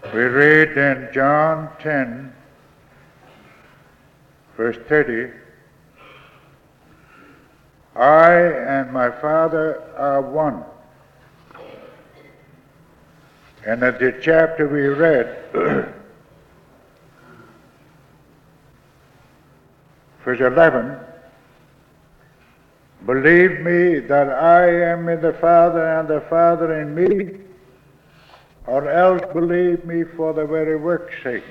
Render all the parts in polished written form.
We read in John 10, verse 30, I and my Father are one. And at the chapter we read, verse 11, believe me that I am in the Father and the Father in me, or else believe me for the very work's sake.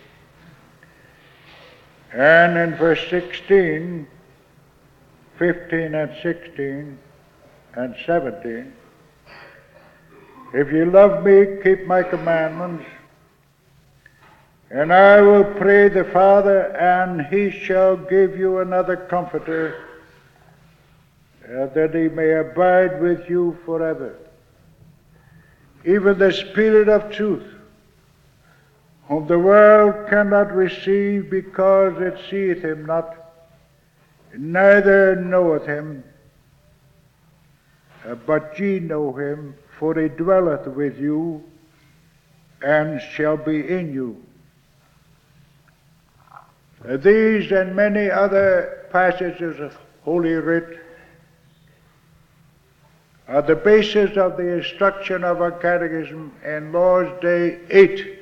And in verse 16, 15 and 16 and 17, if you love me, keep my commandments, and I will pray the Father, and he shall give you another comforter, that he may abide with you forever. Even the Spirit of truth, whom the world cannot receive because it seeth him not, neither knoweth him, but ye know him, for he dwelleth with you, and shall be in you. These and many other passages of Holy Writ are the basis of the instruction of our catechism in Lord's Day 8.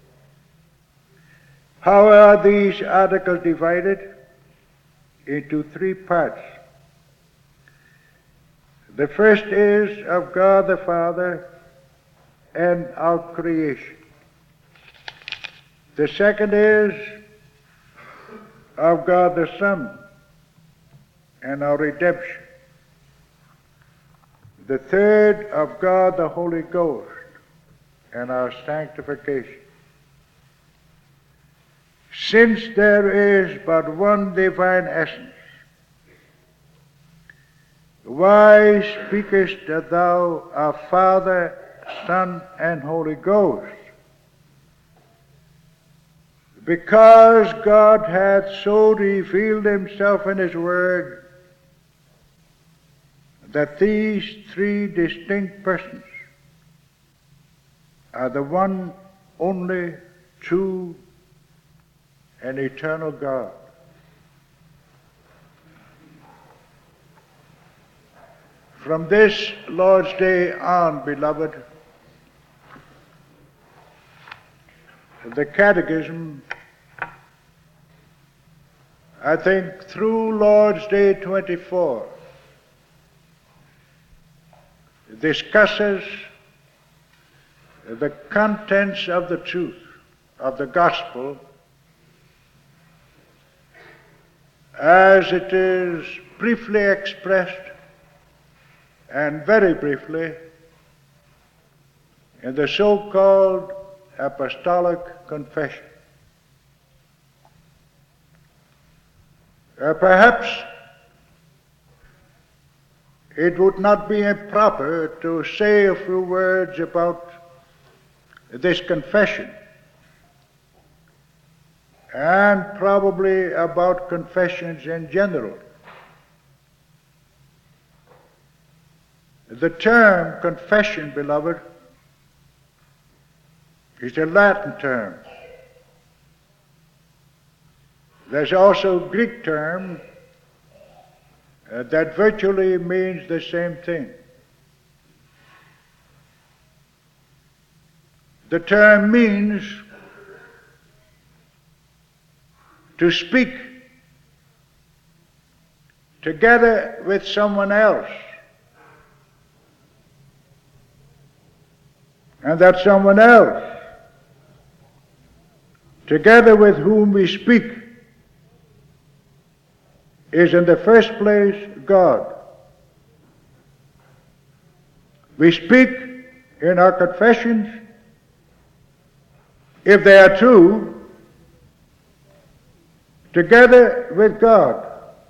How are these articles divided? Into three parts. The first is of God the Father and our creation. The second is of God the Son and our redemption. The third of God the Holy Ghost and our sanctification. Since there is but one divine essence, why speakest thou of Father, Son, and Holy Ghost? Because God hath so revealed himself in his word that these three distinct persons are the one only true and eternal God. From this Lord's Day on, beloved, the Catechism, I think through Lord's Day 24, discusses the contents of the truth of the gospel as it is briefly expressed, and very briefly, in the so-called Apostolic Confession. Perhaps it would not be improper to say a few words about this confession, and probably about confessions in general. The term confession, beloved, is a Latin term. There's also a Greek term that virtually means the same thing. The term means to speak together with someone else, and that someone else, together with whom we speak, is in the first place God. We speak in our confessions, if they are true, together with God.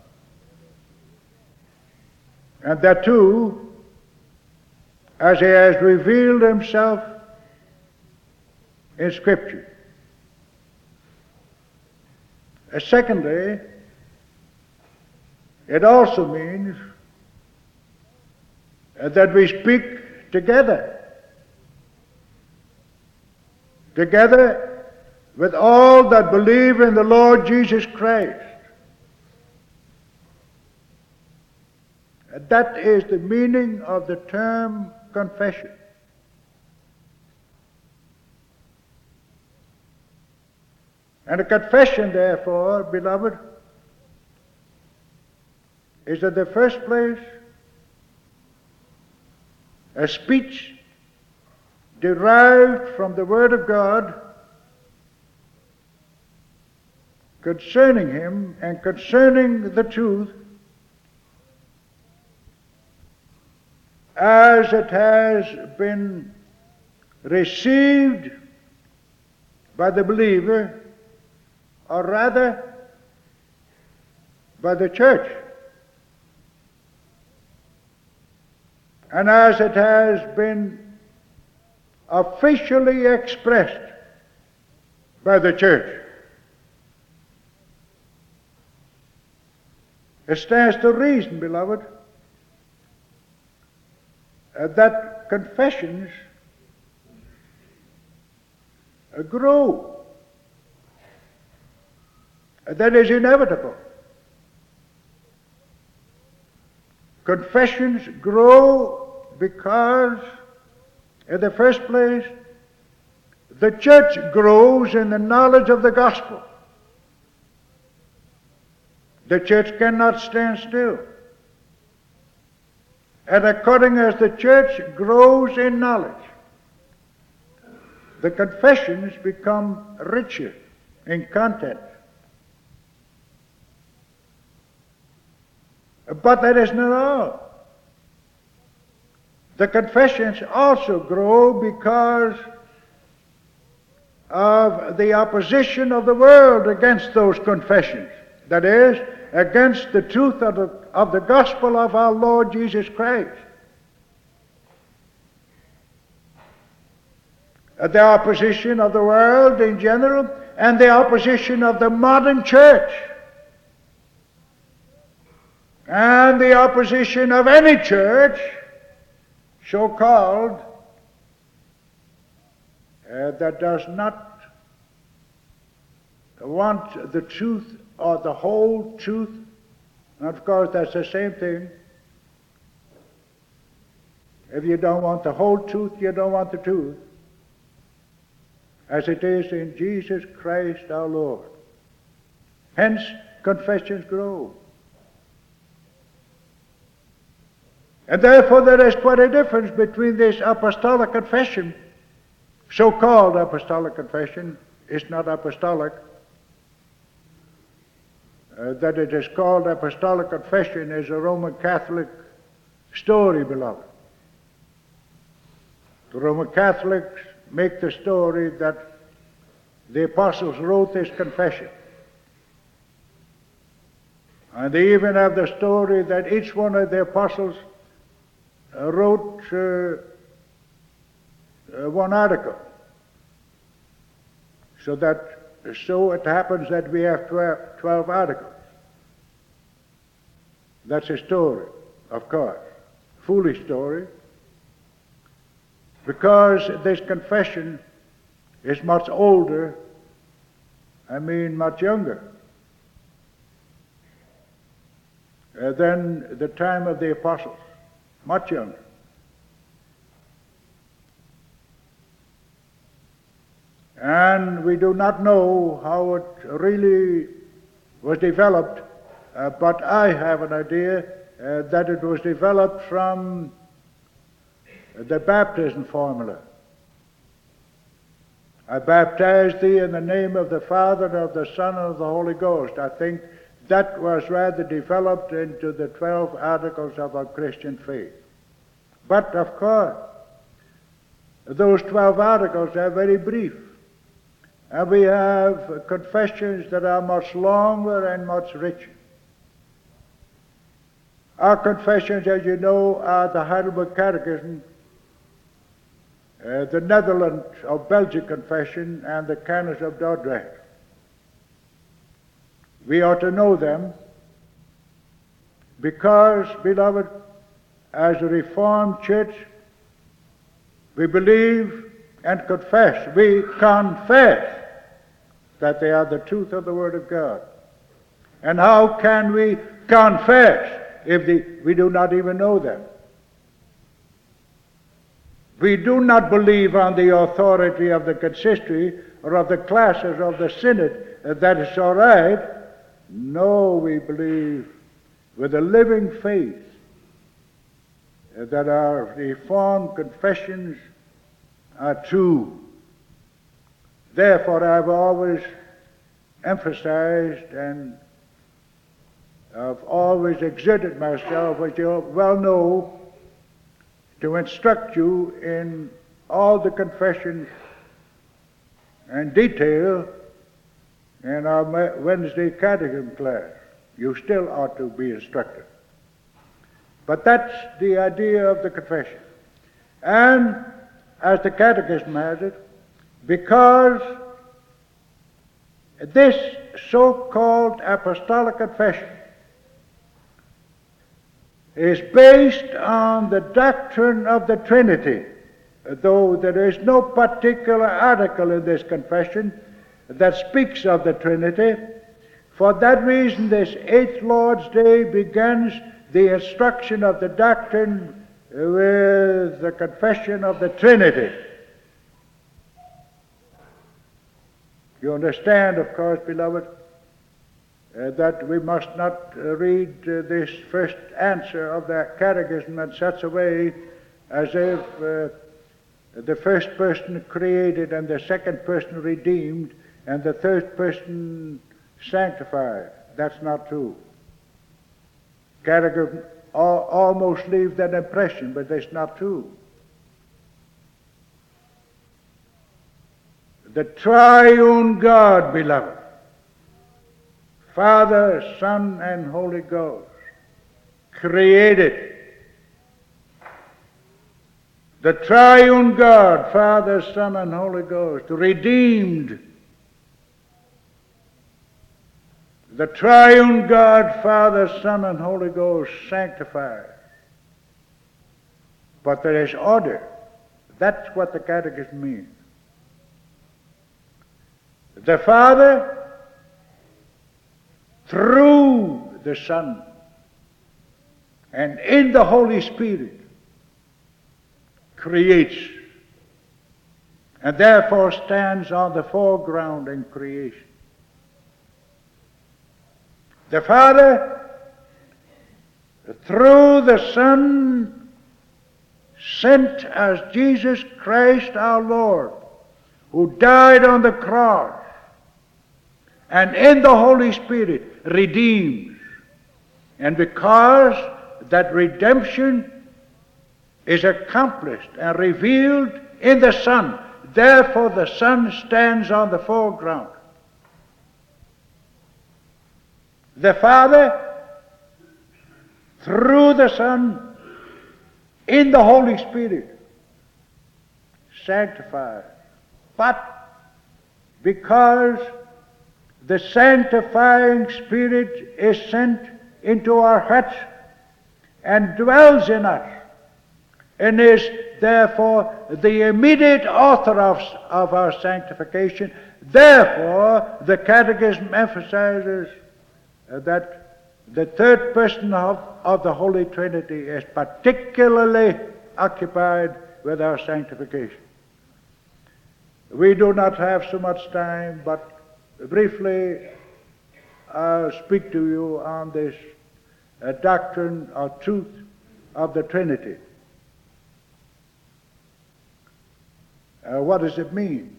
And that too, as he has revealed himself in Scripture. Secondly, it also means that we speak together together with all that believe in the Lord Jesus Christ. That is the meaning of the term confession. And a confession, therefore, beloved, is in the first place a speech derived from the Word of God concerning Him and concerning the truth as it has been received by the believer, or rather by the church, and as it has been officially expressed by the church. It stands to reason, beloved, that confessions grow. That is inevitable. Confessions grow because, in the first place, the church grows in the knowledge of the gospel. The church cannot stand still. And according as the church grows in knowledge, the confessions become richer in content. But that is not all. The confessions also grow because of the opposition of the world against those confessions. That is, against the truth of the gospel of our Lord Jesus Christ. The opposition of the world in general, and the opposition of the modern church, and the opposition of any church, so-called, that does not want the truth or the whole truth. And of course, that's the same thing. If you don't want the whole truth, you don't want the truth, as it is in Jesus Christ our Lord. Hence, confessions grow. And therefore there is quite a difference between this apostolic confession, so-called apostolic confession. It's not apostolic. That it is called apostolic confession is a Roman Catholic story, beloved. The Roman Catholics make the story that the apostles wrote this confession. And they even have the story that each one of the apostles wrote one article. So it happens that we have 12 articles. That's a story, of course. Foolish story. Because this confession is much older, much younger, than the time of the apostles. Much younger. And we do not know how it really was developed, but I have an idea that it was developed from the baptism formula. I baptize thee in the name of the Father, and of the Son, and of the Holy Ghost. I think that was rather developed into the 12 articles of our Christian faith. But, of course, those 12 articles are very brief. And we have confessions that are much longer and much richer. Our confessions, as you know, are the Heidelberg Catechism, the Netherlands or Belgian Confession, and the Canons of Dordrecht. We ought to know them because, beloved, as a Reformed church, we believe and confess. We confess that they are the truth of the Word of God. And how can we confess if we do not even know them? We do not believe on the authority of the consistory or of the classes of the synod that it's all right. No, we believe with a living faith that our Reformed confessions are true. Therefore, I've always emphasized and I've always exerted myself, as you well know, to instruct you in all the confessions and detail in our Wednesday catechism class. You still ought to be instructed. But that's the idea of the confession. And as the catechism has it, because this so-called apostolic confession is based on the doctrine of the Trinity, though there is no particular article in this confession that speaks of the Trinity. For that reason, this Eighth Lord's Day begins the instruction of the doctrine with the confession of the Trinity. You understand, of course, beloved, that we must not read this first answer of the catechism in such a way as if the first person created and the second person redeemed and the third person sanctified. That's not true. Catechism almost leaves that impression, but that's not true. The triune God, beloved, Father, Son, and Holy Ghost, created. The triune God, Father, Son, and Holy Ghost, redeemed. The triune God, Father, Son, and Holy Ghost, sanctified. But there is order. That's what the catechism means. The Father, through the Son, and in the Holy Spirit, creates, and therefore stands on the foreground in creation. The Father, through the Son, sent as Jesus Christ our Lord, who died on the cross, and in the Holy Spirit redeems. And because that redemption is accomplished and revealed in the Son, therefore the Son stands on the foreground. The Father, through the Son, in the Holy Spirit, sanctifies. But because the sanctifying Spirit is sent into our hearts and dwells in us, and is therefore the immediate author of our sanctification. Therefore, the Catechism emphasizes that the third person of the Holy Trinity is particularly occupied with our sanctification. We do not have so much time, but briefly I'll speak to you on this doctrine or truth of the Trinity. What does it mean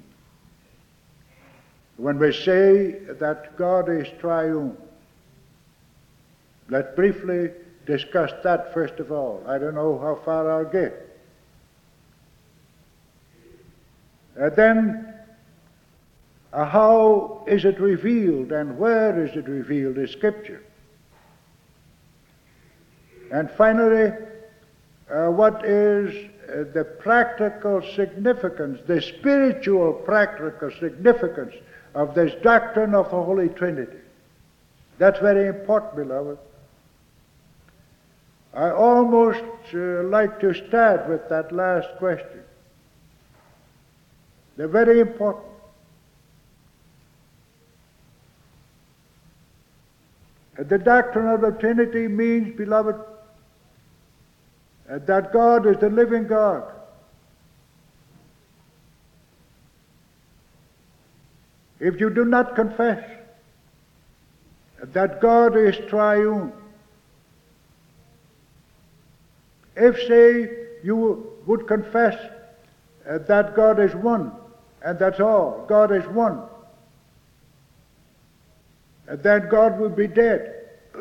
when we say that God is triune? Let's briefly discuss that first of all. I don't know how far I'll get. Then, how is it revealed and where is it revealed in Scripture? And finally, what is the practical significance, the spiritual practical significance of this doctrine of the Holy Trinity? That's very important, beloved. I almost like to start with that last question. They're very important. The doctrine of the Trinity means, beloved, that God is the living God. If you do not confess that God is triune, if, say, you would confess that God is one, and that's all, God is one, then God would be dead.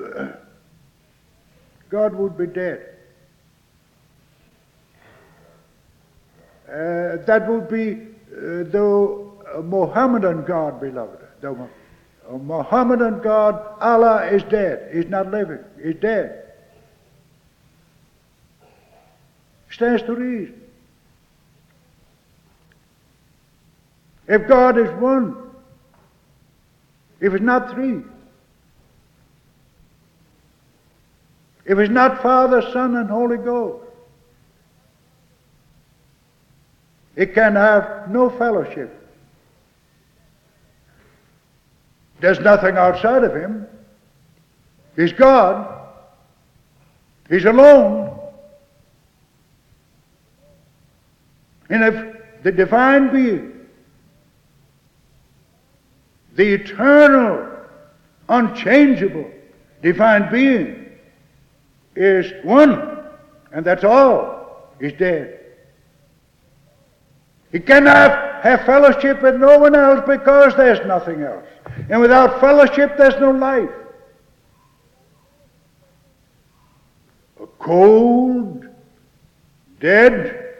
God would be dead. That would be the Mohammedan God, beloved. The Mohammedan God, Allah, is dead. He's not living. He's dead. Stands to reason. If God is one, if it's not three, if it's not Father, Son, and Holy Ghost, it can have no fellowship. There's nothing outside of him. He's God. He's alone. And if the divine being, the eternal, unchangeable divine being, is one, and that's all, he's dead. He cannot have fellowship with no one else because there's nothing else. And without fellowship, there's no life. A cold, dead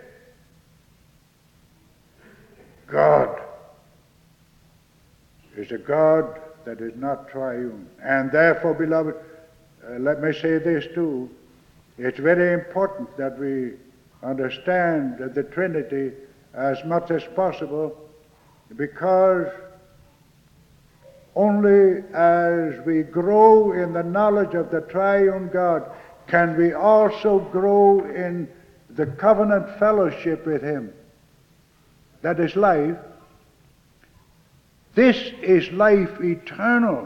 God is a God that is not triune. And therefore, beloved, let me say this too. It's very important that we understand the Trinity as much as possible, because only as we grow in the knowledge of the triune God can we also grow in the covenant fellowship with him. That is life. This is life eternal,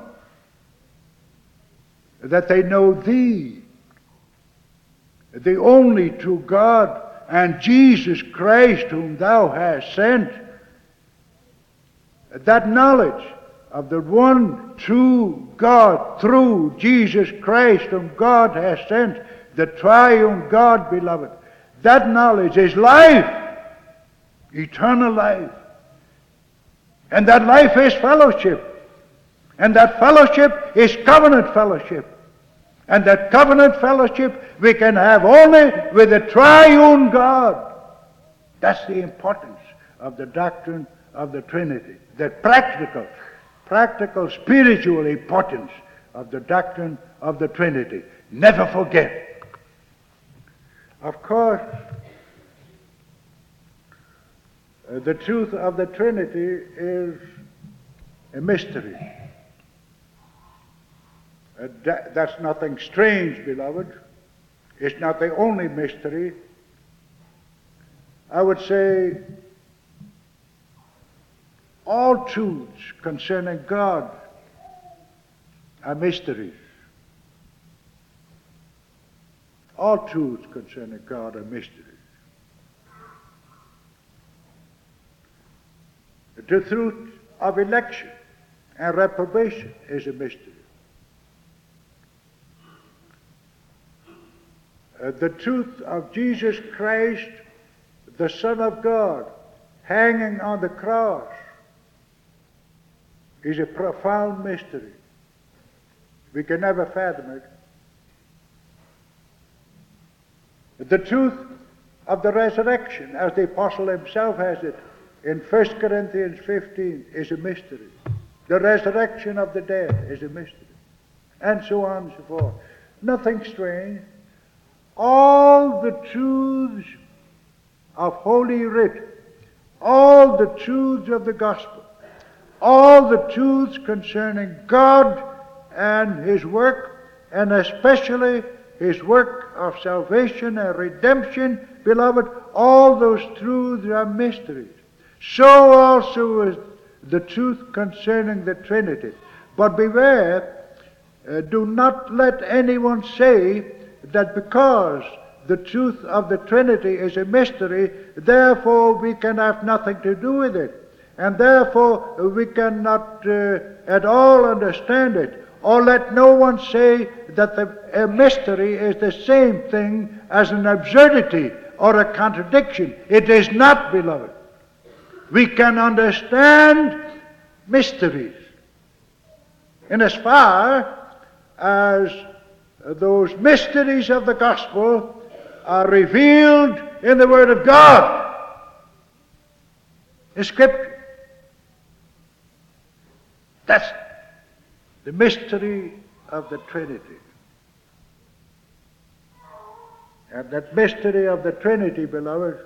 that they know thee, the only true God, and Jesus Christ whom thou hast sent. That knowledge of the one true God through Jesus Christ whom God has sent, the triune God, beloved, that knowledge is life, eternal life. And that life is fellowship. And that fellowship is covenant fellowship. And that covenant fellowship we can have only with the triune God. That's the importance of the doctrine of the Trinity. The practical, spiritual importance of the doctrine of the Trinity. Never forget. Of course, the truth of the Trinity is a mystery. That's nothing strange, beloved. It's not the only mystery. I would say all truths concerning God are mysteries. All truths concerning God are mysteries. The truth of election and reprobation is a mystery. The truth of Jesus Christ, the Son of God, hanging on the cross is a profound mystery. We can never fathom it. The truth of the resurrection, as the apostle himself has it in 1 Corinthians 15, is a mystery. The resurrection of the dead is a mystery. And so on and so forth. Nothing strange. All the truths of Holy Writ, all the truths of the gospel, all the truths concerning God and his work, and especially his work of salvation and redemption, beloved, all those truths are mysteries. so also is the truth concerning the Trinity. But beware, do not let anyone say that because the truth of the Trinity is a mystery, therefore we can have nothing to do with it, and therefore we cannot at all understand it. Or let no one say that a mystery is the same thing as an absurdity or a contradiction. It is not, beloved. We can understand mysteries in as far as those mysteries of the gospel are revealed in the Word of God, in Scripture. That's the mystery of the Trinity. And that mystery of the Trinity, beloved,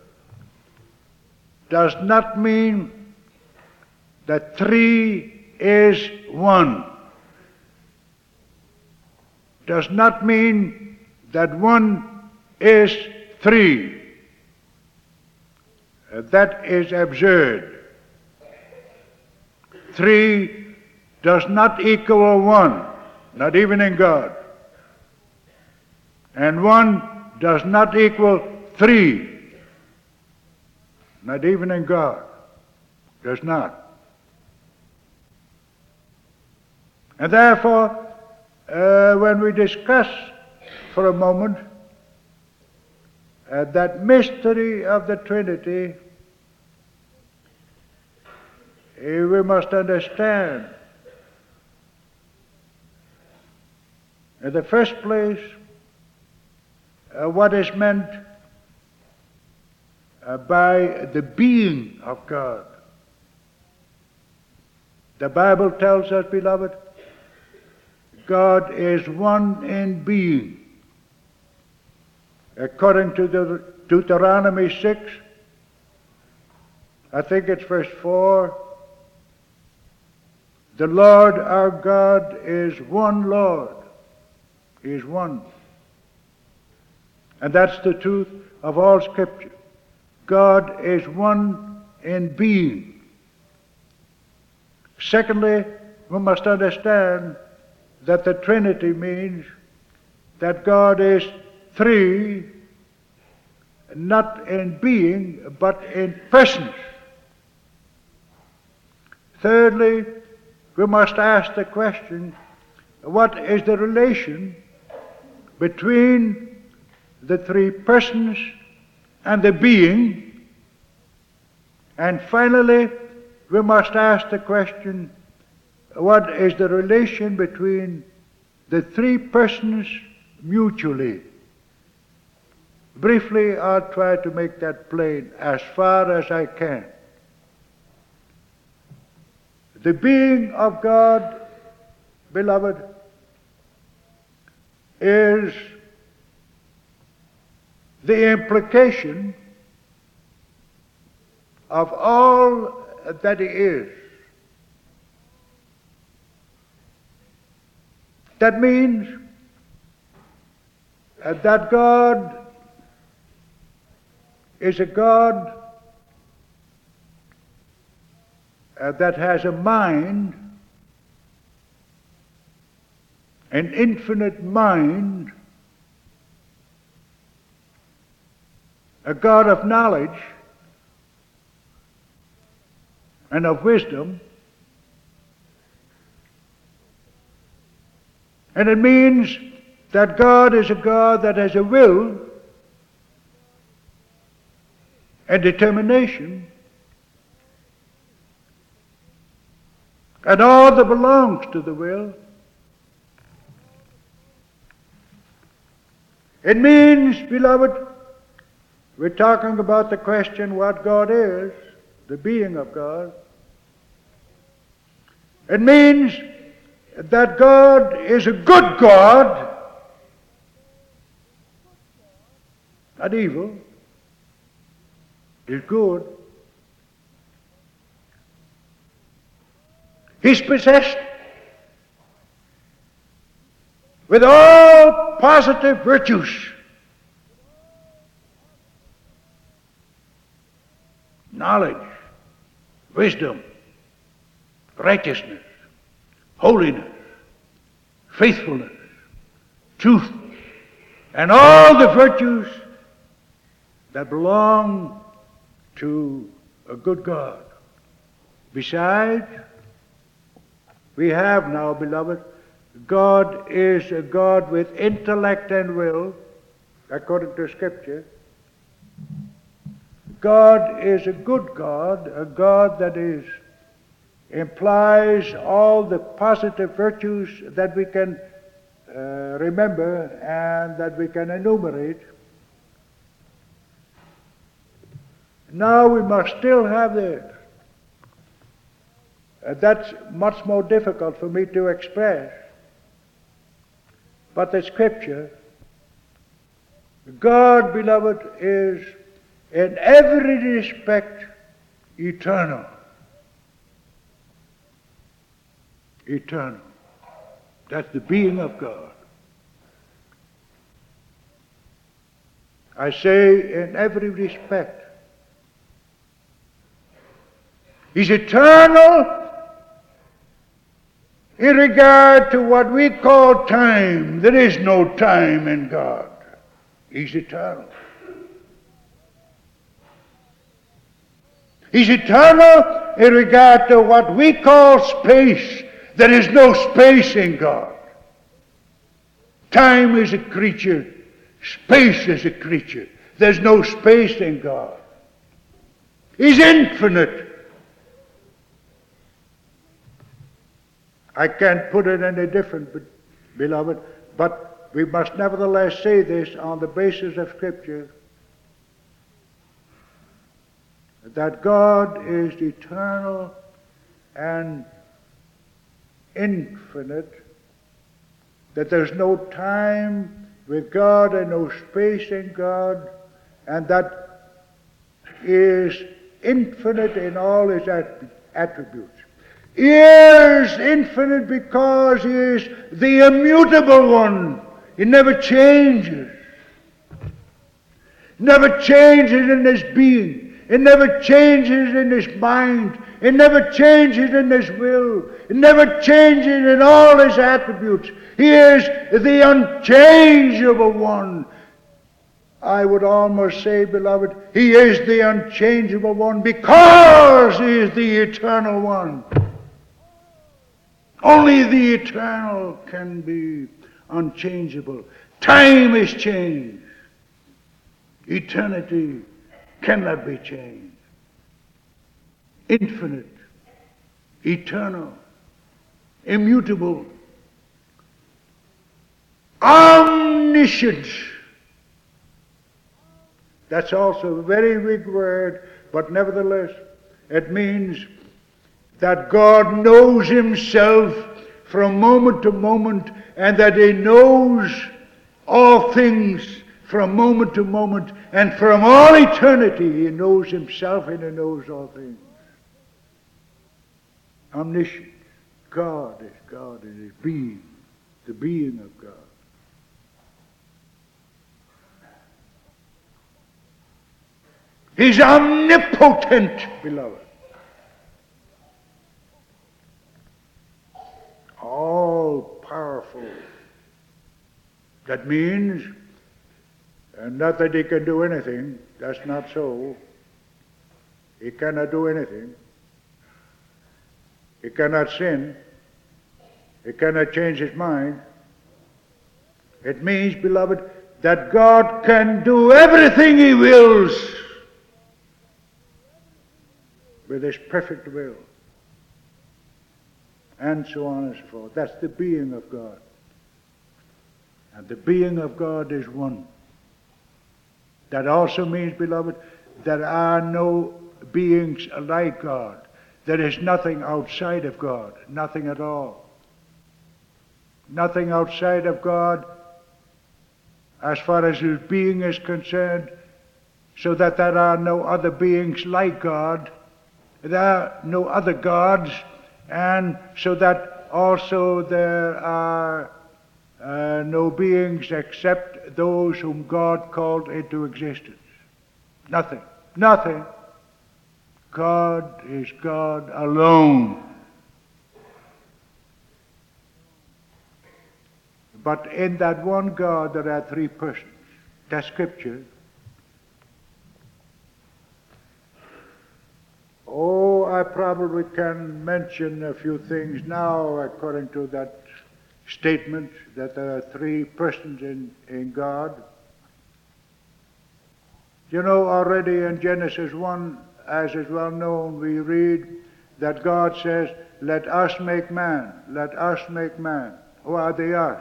does not mean that three is one. Does not mean that one is three. That is absurd. Three does not equal one, not even in God. And one does not equal three, not even in God. Does not. And therefore, when we discuss for a moment that mystery of the Trinity, we must understand, in the first place, what is meant by the being of God. The Bible tells us, beloved, God is one in being. According to Deuteronomy 6, I think it's verse 4, the Lord our God is one Lord. He is one. And that's the truth of all Scripture. God is one in being. Secondly, we must understand that the Trinity means that God is three, not in being, but in persons. Thirdly, we must ask the question, what is the relation between the three persons and the being? And finally, we must ask the question, what is the relation between the three persons mutually? Briefly, I'll try to make that plain as far as I can. The being of God, beloved, is the implication of all that He is. That means that God is a God that has a mind, an infinite mind, a God of knowledge and of wisdom. And it means that God is a God that has a will and determination, and all that belongs to the will. It means, beloved, we're talking about the question what God is, the being of God. It means that God is a good God, not evil. He's good. He's possessed with all positive virtues. Knowledge, wisdom, righteousness, holiness, faithfulness, truth, and all the virtues that belong to a good God. Besides, we have now, beloved, God is a God with intellect and will, according to Scripture. God is a good God, a God that implies all the positive virtues that we can remember and that we can enumerate. Now we must still have this. That's much more difficult for me to express. But the Scripture, God, beloved, is in every respect eternal. Eternal. That's the being of God. I say in every respect. He's eternal in regard to what we call time. There is no time in God. He's eternal. He's eternal in regard to what we call space. There is no space in God. Time is a creature. Space is a creature. There's no space in God. He's infinite. I can't put it any different, beloved, but we must nevertheless say this on the basis of Scripture, that God is eternal and infinite, that there's no time with God and no space in God, and that is infinite in all his attributes. He is infinite because he is the immutable one. He never changes. Never changes in his being. It never changes in his mind. It never changes in his will. It never changes in all his attributes. He is the unchangeable one. I would almost say, beloved, he is the unchangeable one because he is the eternal one. Only the eternal can be unchangeable. Time is changed. Eternity cannot be changed. Infinite, eternal, immutable, omniscient. That's also a very big word, but nevertheless, it means that God knows himself from moment to moment, and that he knows all things from moment to moment, and from all eternity he knows himself and he knows all things. Omniscient. God in his being, the being of God. He's omnipotent, beloved. All powerful. That means, not that he can do anything, that's not so. He cannot do anything. He cannot sin. He cannot change his mind. It means, beloved, that God can do everything he wills with his perfect will. And so on and so forth. That's the being of God. And the being of God is one. That also means, beloved, there are no beings like God. There is nothing outside of God. Nothing at all. Nothing outside of God as far as his being is concerned, so that there are no other beings like God. There are no other gods, and so that also there are no beings except those whom God called into existence. Nothing. Nothing. God is God alone. But in that one God there are three persons. That's Scripture. Oh, I probably can mention a few things now according to that statement that there are three persons in God. You know, already in Genesis 1, as is well known, we read that God says, let us make man, let us make man. Who are the us?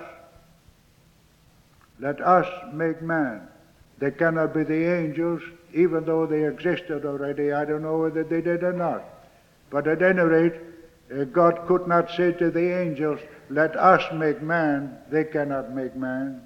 Let us make man. They cannot be the angels, even though they existed already. I don't know whether they did or not. But at any rate, God could not say to the angels, let us make man. They cannot make man.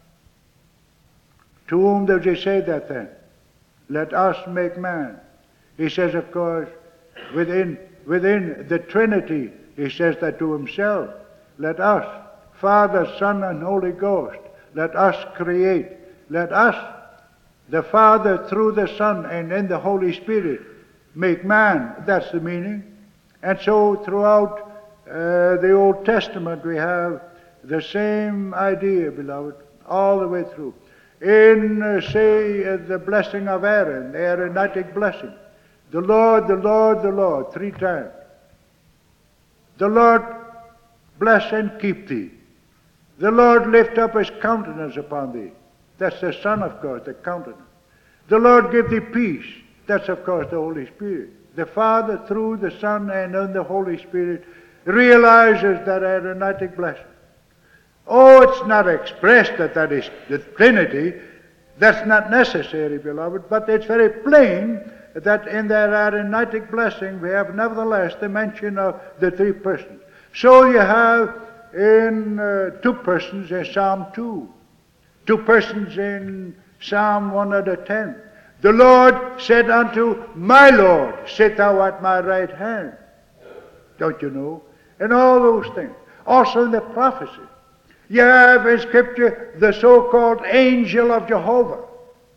To whom does he say that then? Let us make man. He says, of course, within the Trinity, he says that to himself. Let us, Father, Son, and Holy Ghost, let us create. Let us, the Father through the Son and in the Holy Spirit, make man. That's the meaning. And so throughout the Old Testament we have the same idea, beloved, all the way through. In, say, the blessing of Aaron, the Aaronitic blessing, the Lord, the Lord, the Lord, three times. The Lord bless and keep thee. The Lord lift up his countenance upon thee. That's the Son, of course, the countenance. The Lord give thee peace. That's, of course, the Holy Spirit. The Father, through the Son and in the Holy Spirit, realizes that Aaronitic blessing. Oh, it's not expressed that is the Trinity. That's not necessary, beloved, but it's very plain that in that Aaronitic blessing we have nevertheless the mention of the three persons. So you have in two persons in Psalm 2, two persons in Psalm 110. The Lord said unto my Lord, sit thou at my right hand. Don't you know? And all those things. Also in the prophecy. You have in Scripture the so-called angel of Jehovah.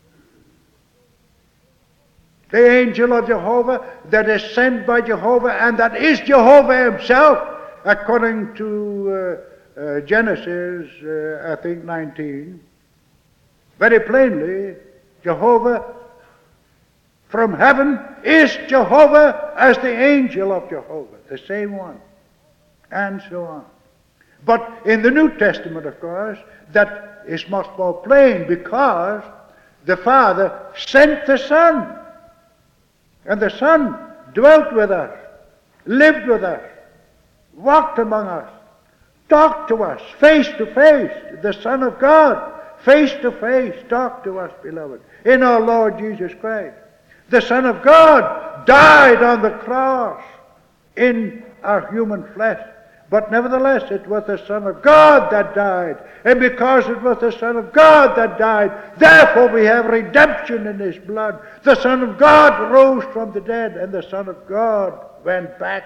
The angel of Jehovah that is sent by Jehovah and that is Jehovah himself, according to Genesis, I think 19. Very plainly, Jehovah from heaven is Jehovah as the angel of Jehovah, the same one, and so on. But in the New Testament, of course, that is much more plain because the Father sent the Son. And the Son dwelt with us, lived with us, walked among us, talked to us face to face. The Son of God, face to face, talked to us, beloved, in our Lord Jesus Christ. The Son of God died on the cross in our human flesh. But nevertheless, it was the Son of God that died. And because it was the Son of God that died, therefore we have redemption in his blood. The Son of God rose from the dead, and the Son of God went back.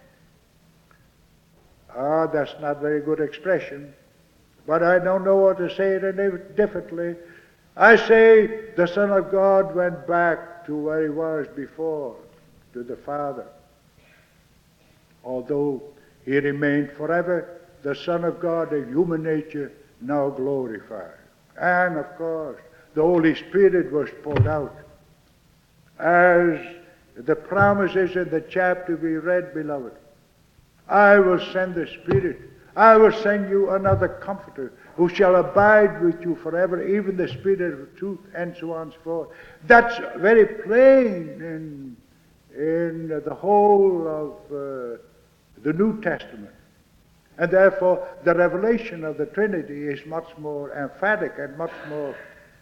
Ah, that's not very good expression. But I don't know what to say it any differently. I say the Son of God went back to where he was before, to the Father. Although he remained forever the Son of God in human nature, now glorified. And of course, the Holy Spirit was poured out. As the promises in the chapter we read, beloved, I will send the Spirit. I will send you another Comforter who shall abide with you forever, even the Spirit of truth, and so on and so forth. That's very plain in the whole of the New Testament. And therefore, the revelation of the Trinity is much more emphatic and much more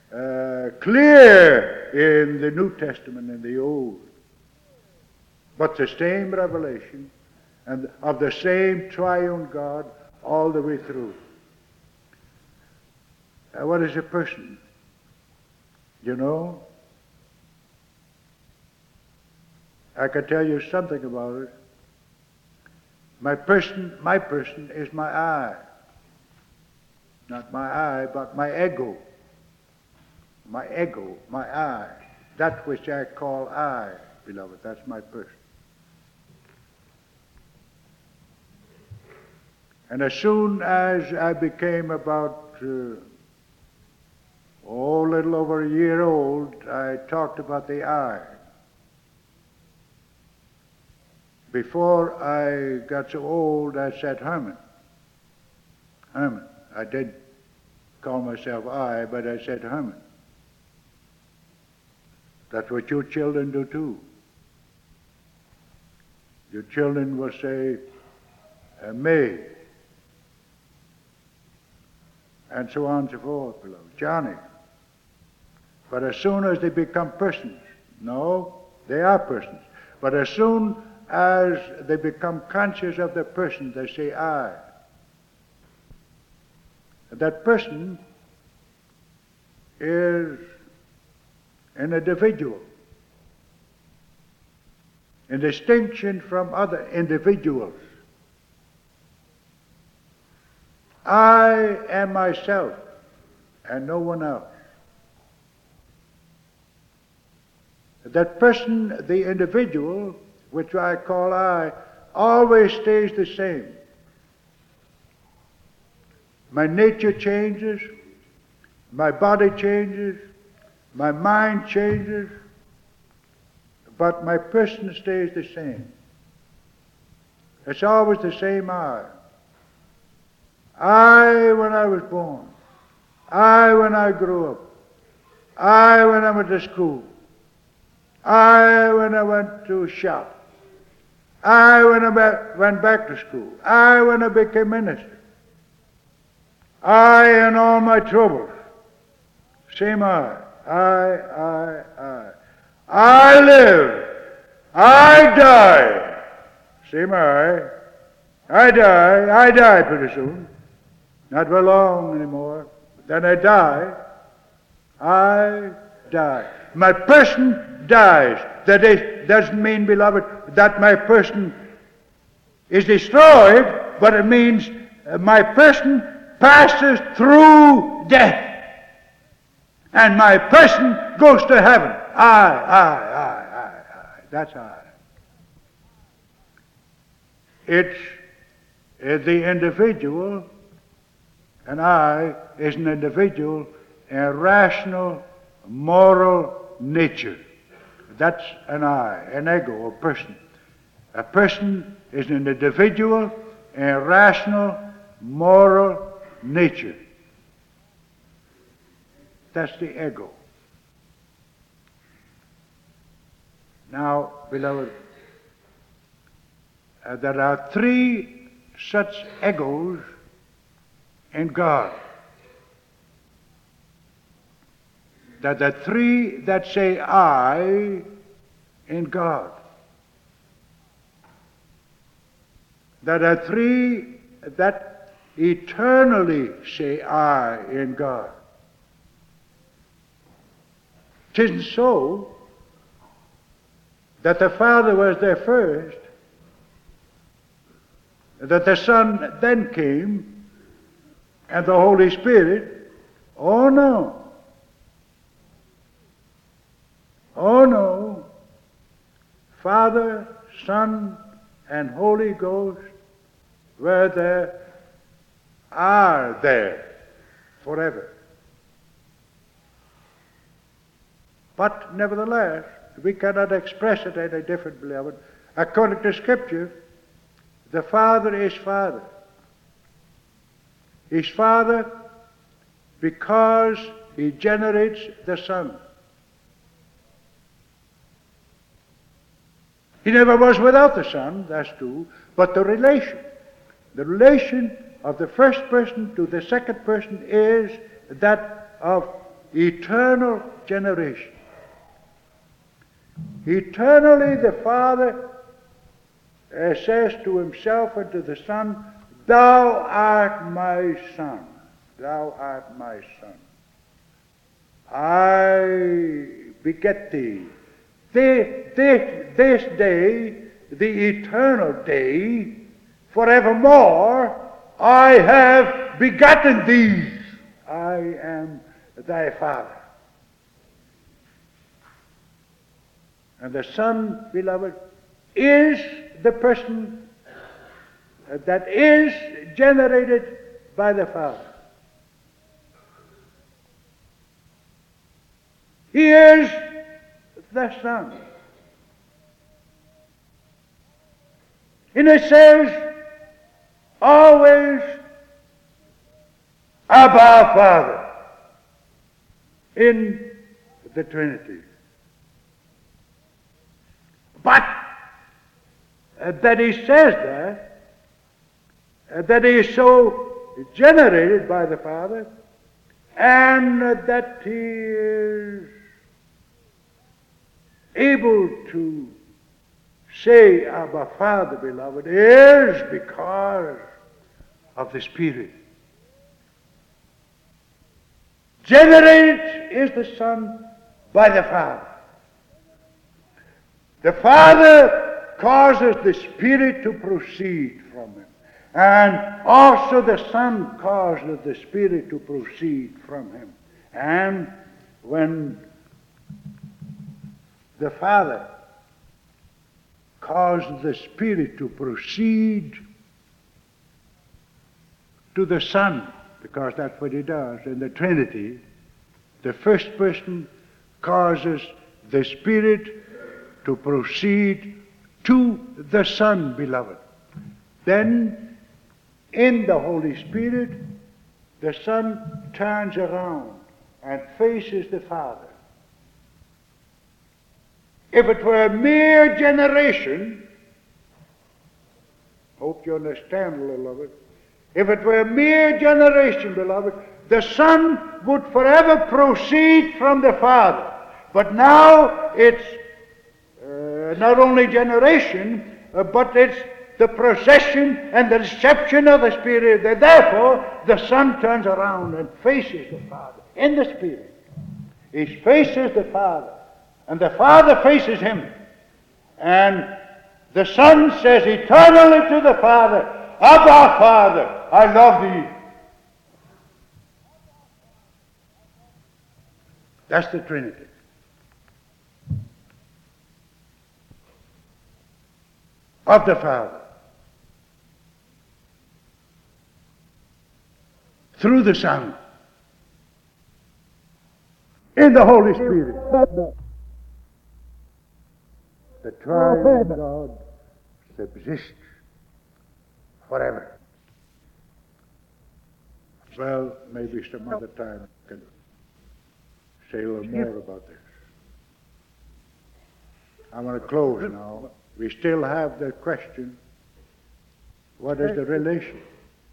clear in the New Testament than the Old. But the same revelation and of the same triune God all the way through. What is a person? You know? I can tell you something about it. My person is my I. Not my I, but my ego. My ego, my I. That which I call I, beloved. That's my person. And as soon as I became about, a little over a year old, I talked about the I. Before I got so old, I said Herman. Herman. I did call myself I, but I said Herman. That's what your children do too. Your children will say May, and so on and so forth, beloved. Johnny. But as soon as they become persons, no, they are persons. But as soon as they become conscious of their person, they say I. That person is an individual, in distinction from other individuals. I am myself and no one else. That person, the individual, which I call I, always stays the same. My nature changes, my body changes, my mind changes, but my person stays the same. It's always the same I. I when I was born, I when I grew up, I when I went to school, I when I went to shop, I when I went back to school, I when I became minister, I in all my troubles, same I. I live, I die, same I die pretty soon, not very long anymore, then I die, my person dies. That is, doesn't mean, beloved, that my person is destroyed, but it means my person passes through death. And my person goes to heaven. I. That's I. It's the individual, and I is an individual in a rational, moral nature. That's an I, an ego, a person. A person is an individual in a rational, moral nature. That's the ego. Now, beloved, there are three such egos in God. There are three that say I in God. There are three that eternally say I in God. It isn't so that the Father was there first, that the Son then came, and the Holy Spirit. Oh no. Oh no. Father, Son, and Holy Ghost were there, are there forever. But nevertheless, we cannot express it any different, beloved. According to Scripture, the Father is Father. He's Father because He generates the Son. He never was without the Son, that's true, but the relation of the first person to the second person is that of eternal generation. Eternally the Father says to Himself and to the Son, Thou art my Son. Thou art my Son. I beget thee. This day, the eternal day, forevermore, I have begotten thee. I am thy Father. And the Son, beloved, is the person that is generated by the Father. He is the Son. And it says always, Abba, Father, in the Trinity. But that he says that he is so generated by the Father, and that he is able to say, Abba, Father, beloved, is because of the Spirit. Generated is the Son by the Father. The Father causes the Spirit to proceed from him. And also the Son causes the Spirit to proceed from him. And when the Father causes the Spirit to proceed to the Son, because that's what he does in the Trinity, the first person causes the Spirit to proceed to the Son, beloved. Then, in the Holy Spirit, the Son turns around and faces the Father. If it were a mere generation, hope you understand a little of it, if it were a mere generation, beloved, the Son would forever proceed from the Father. But now it's not only generation, but it's the procession and the reception of the Spirit. Therefore, the Son turns around and faces the Father in the Spirit. He faces the Father, and the Father faces him. And the Son says eternally to the Father, Abba, Father, I love thee. That's the Trinity. Of the Father. Through the Son. In the Holy Spirit. The triune God subsists forever. Well, maybe some other time I can say a little more about this. I want to close now. We still have the question, what is the relation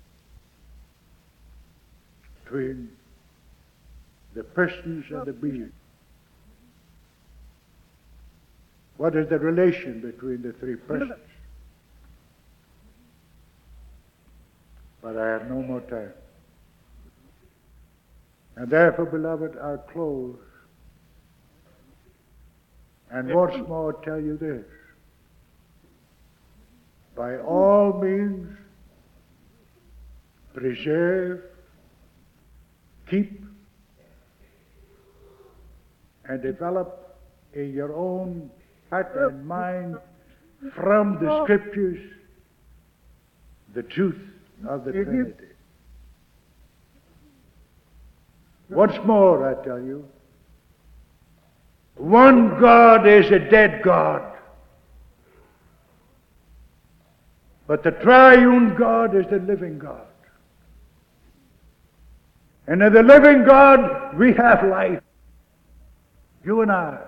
between the persons and the beings? What is the relation between the three persons? But I have no more time. And therefore, beloved, I'll close and once more tell you this. By all means, preserve, keep, and develop in your own heart and mind from the Scriptures the truth of the Trinity. Once more, I tell you, one God is a dead God. But the triune God is the living God. And in the living God, we have life. You and I.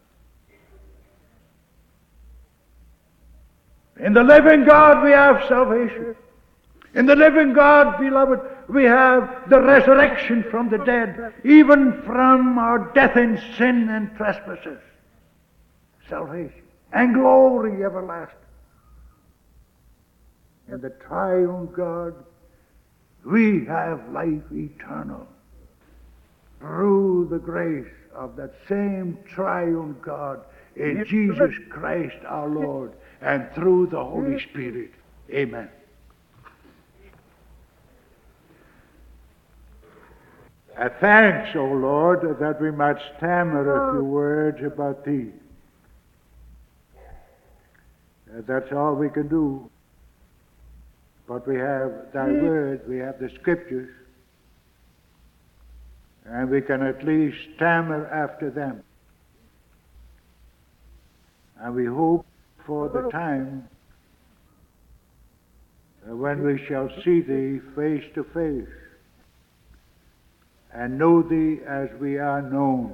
In the living God, we have salvation. In the living God, beloved, we have the resurrection from the dead, even from our death in sin and trespasses. Salvation and glory everlasting. In the triune God, we have life eternal through the grace of that same triune God in Jesus Christ our Lord and through the Holy Spirit. Amen. Thanks, O Lord, that we might stammer a few words about Thee. That's all we can do. But we have thy word, we have the scriptures, and we can at least stammer after them. And we hope for the time when we shall see thee face to face and know thee as we are known.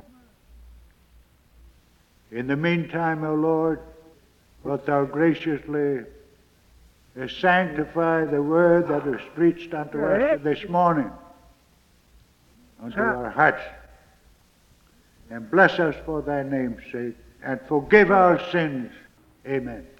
In the meantime, O Lord, wilt thou graciously sanctify the word that is preached unto us this morning unto our hearts, and bless us for thy name's sake, and forgive our sins. Amen.